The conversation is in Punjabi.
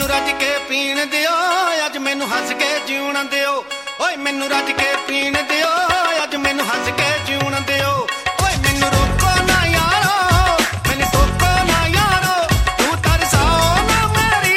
ਮੈਨੂੰ ਰੱਜ ਕੇ ਪੀਣ ਦਿਓ, ਅੱਜ ਮੈਨੂੰ ਹੱਸ ਕੇ ਜਿਉਣ ਦਿਓ। ਓਏ ਮੈਨੂੰ ਰੱਜ ਕੇ ਪੀਣ ਦਿਓ, ਅੱਜ ਮੈਨੂੰ ਹੱਸ ਕੇ